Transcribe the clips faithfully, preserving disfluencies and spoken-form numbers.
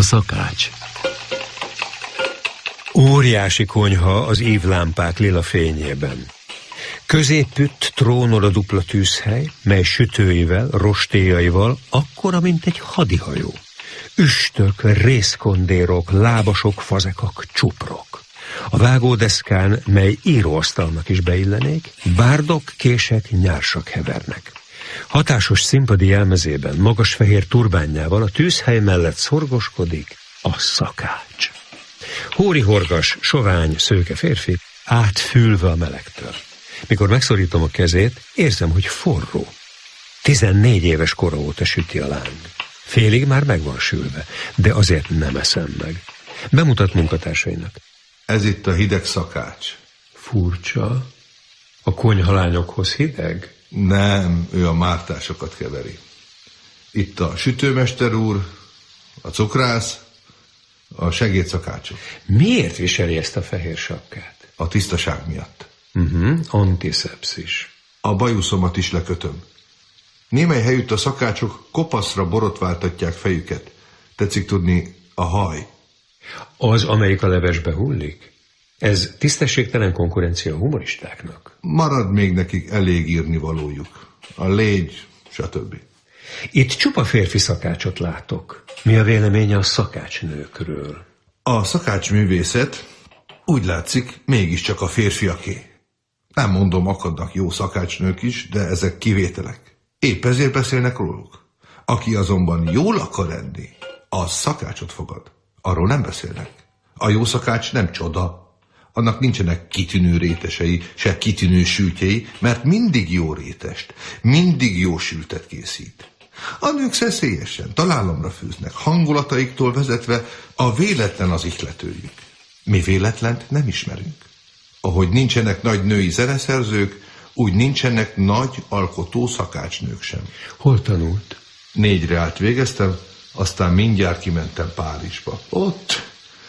szakács. Óriási konyha az ívlámpák lila fényében. Középütt trónol a dupla tűzhely, mely sütőivel, rostéjaival akkora, mint egy hadihajó. Üstök, részkondérok, lábasok, fazekak, csuprok. A vágódeszkán, mely íróasztalnak is beillenék, bárdok, kések, nyársak hevernek. Hatásos színpadi jelmezében, magas fehér turbánjával a tűzhely mellett szorgoskodik a szakács. Hóri-horgas, sovány, szőke férfi, átfülve a melegtől. Mikor megszorítom a kezét, érzem, hogy forró. Tizennégy éves kora óta süti a láng. Félig már meg van sülve, de azért nem eszem meg. Bemutat munkatársainak. Ez itt a hideg szakács. Furcsa. A konyhalányokhoz hideg? Nem, ő a mártásokat keveri. Itt a sütőmester úr, a cukrász, a segédszakácsok. Miért viseli ezt a fehér sapkát? A tisztaság miatt. Uh-huh, antiszepszis. A bajuszomat is lekötöm. Némely helyütt a szakácsok kopaszra borotváltatják fejüket. Tetszik tudni, a haj. Az, amelyik a levesbe hullik? Ez tisztességtelen konkurencia a humoristáknak. Marad még nekik elég írnivalójuk. A légy, stb. Itt csupa férfi szakácsot látok. Mi a véleménye a szakácsnőkről? A szakácsművészet, úgy látszik, mégiscsak a férfiaké. Nem mondom, akadnak jó szakácsnők is, de ezek kivételek. Épp ezért beszélnek róluk. Aki azonban jól akar enni, az szakácsot fogad. Arról nem beszélnek. A jó szakács nem csoda. Annak nincsenek kitűnő rétesei, se kitűnő sültjei, mert mindig jó rétest, mindig jó sültet készít. A nők szeszélyesen, találomra fűznek, hangulataiktól vezetve a véletlen az ihletőjük. Mi véletlent nem ismerünk. Ahogy nincsenek nagy női zeneszerzők, úgy nincsenek nagy alkotó szakácsnők sem. Hol tanult? Négy reált végeztem, aztán mindjárt kimentem Párizsba. Ott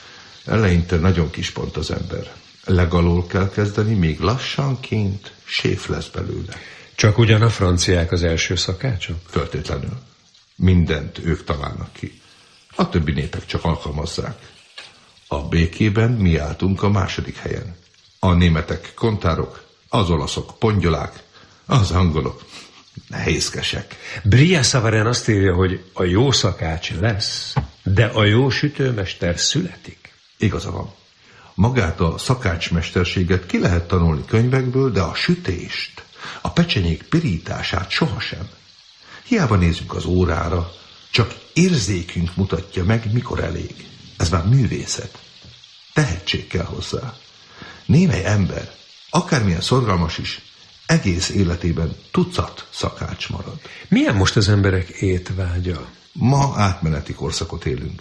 eleinte nagyon kis pont az ember. Legalól kell kezdeni, még lassanként séf lesz belőle. Csak ugyan a franciák az első szakácsok? Föltétlenül. Mindent ők találnak ki. A többi népek csak alkalmazzák. A békében mi álltunk a második helyen. A németek kontárok, az olaszok pongyolák, az angolok nehézkesek. Bria Savaren azt írja, hogy a jó szakács lesz, de a jó sütőmester születik. Igaza van. Magát a szakácsmesterséget ki lehet tanulni könyvekből, de a sütést, a pecsenyék pirítását sohasem. Hiába nézzük az órára, csak érzékünk mutatja meg, mikor elég. Ez már művészet. Tehetség kell hozzá. Némely ember, akármilyen szorgalmas is, egész életében tucat szakács marad. Milyen most az emberek étvágya? Ma átmeneti korszakot élünk.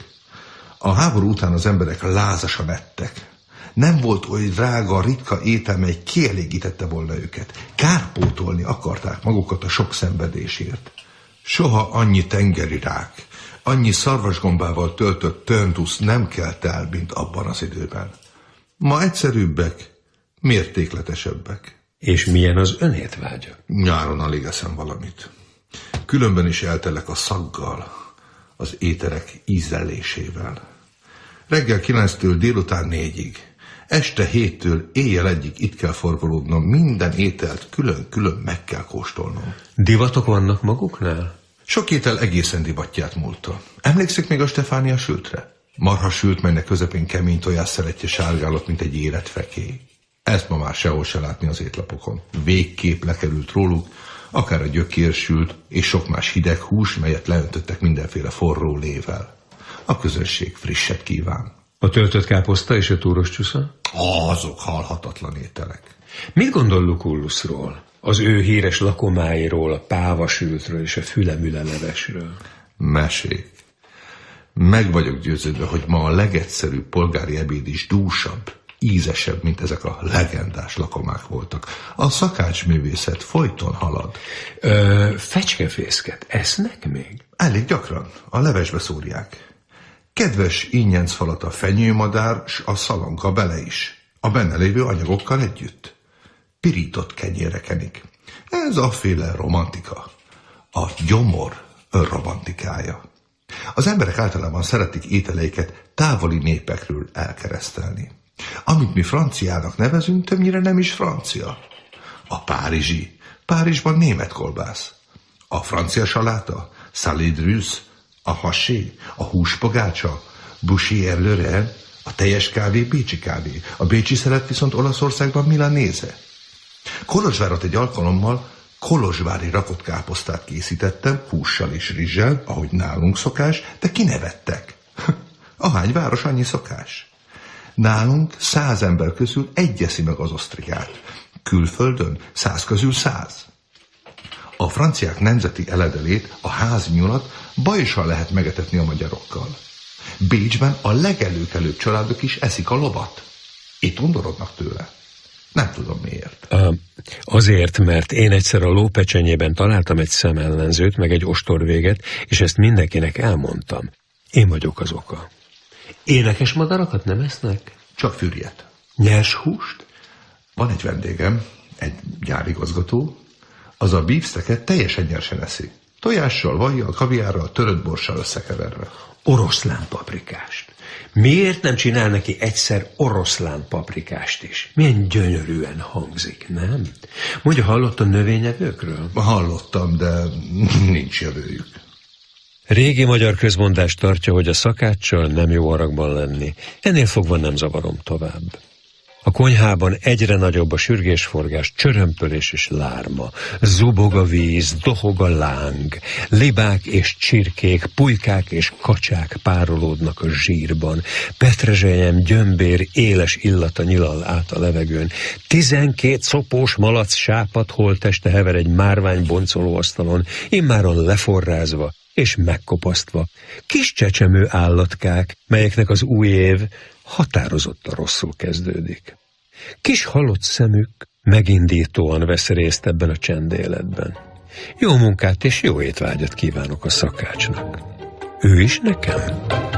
A háború után az emberek lázasan ettek. Nem volt oly drága, ritka étel, mely kielégítette volna őket. Kárpótolni akarták magukat a sok szenvedésért. Soha annyi tengeri rák, annyi szarvasgombával töltött töntusz nem kelt el, mint abban az időben. Ma egyszerűbbek, mértékletesebbek. És milyen az ön étvágya? Nyáron alig eszem valamit. Különben is eltelek a szaggal, az ételek ízlelésével. Reggel kilenctől délután négyig, este héttől éjjel egyig itt kell forgolódnom, minden ételt külön-külön meg kell kóstolnom. Divatok vannak maguknál? Sok étel egészen divatját múlta. Emlékszik még a Stefánia sültre? Marha sült, melynek közepén kemény tojás szeletje sárgálott, mint egy érett fekély. Ezt ma már sehol se látni az étlapokon. Végképp lekerült róluk, akár a gyökérsült és sok más hideg hús, melyet leöntöttek mindenféle forró lével. A közösség frisset kíván. A töltött káposzta és a túros csusza? Azok halhatatlan ételek. Mit gondol Lucullusról? Az ő híres lakomáiról, a pávasültről és a fülemüle levesről? Mesék. Meg vagyok győződve, hogy ma a legegyszerűbb polgári ebéd is dúsabb, ízesebb, mint ezek a legendás lakomák voltak. A szakácsművészet folyton halad. Ö, fecskefészket esznek még? Elég gyakran. A levesbe szúrják. Kedves ínyencfalat a fenyőmadár, s a szalanka bele is. A benne lévő anyagokkal együtt. Pirított kenyérre kenik. Ez a féle romantika. A gyomor romantikája. Az emberek általában szeretik ételeiket távoli népekről elkeresztelni. Amit mi franciának nevezünk, többnyire nem is francia. A párizsi, Párizsban német kolbász. A francia saláta, salé de russe, a haché, a húspogácsa, bouchée le Rhin, a teljes kávé bécsi kávé, a bécsi szelet viszont Olaszországban milanéze. Kolozsvárot egy alkalommal kolozsvári rakott káposztát készítettem, hússal és rizssel, ahogy nálunk szokás, de kinevettek. Ahány város, annyi szokás. Nálunk száz ember közül egy eszi meg az osztrikát. Külföldön száz közül száz. A franciák nemzeti eledelét, a házi nyulat bajosan lehet megetetni a magyarokkal. Bécsben a legelőkelőbb családok is eszik a lovat. Itt undorodnak tőle. Nem tudom miért. A, azért, mert én egyszer a lópecsenyében találtam egy szemellenzőt, meg egy ostorvéget, és ezt mindenkinek elmondtam. Én vagyok az oka. Énekes madarakat nem esznek? Csak fürjet. Nyers húst? Van egy vendégem, egy gyárigazgató, az a beefsteaket teljesen nyersen eszi. Tojással, vajjal, kaviárral, törött borssal összekeverve. Oroszlán paprikást. Miért nem csinál neki egyszer oroszlán paprikást is? Milyen gyönyörűen hangzik, nem? Mondja, hallott a növényevőkről? Hallottam, de nincs jövőjük. Régi magyar közmondás tartja, hogy a szakáccsal nem jó haragban lenni. Ennél fogva nem zavarom tovább. A konyhában egyre nagyobb a sürgésforgás, csörömpölés és lárma. Zubog a víz, dohog a láng. Libák és csirkék, pulykák és kacsák párolódnak a zsírban. Petrezselyem, gyömbér, éles illata nyilal át a levegőn. Tizenkét szopós malac sápat holteste hever egy márvány boncoló asztalon, immáron leforrázva és megkopasztva. Kis csecsemő állatkák, melyeknek az új év határozottan rosszul kezdődik. Kis halott szemük megindítóan vesz részt ebben a csendéletben. Jó munkát és jó étvágyat kívánok a szakácsnak. Ő is nekem?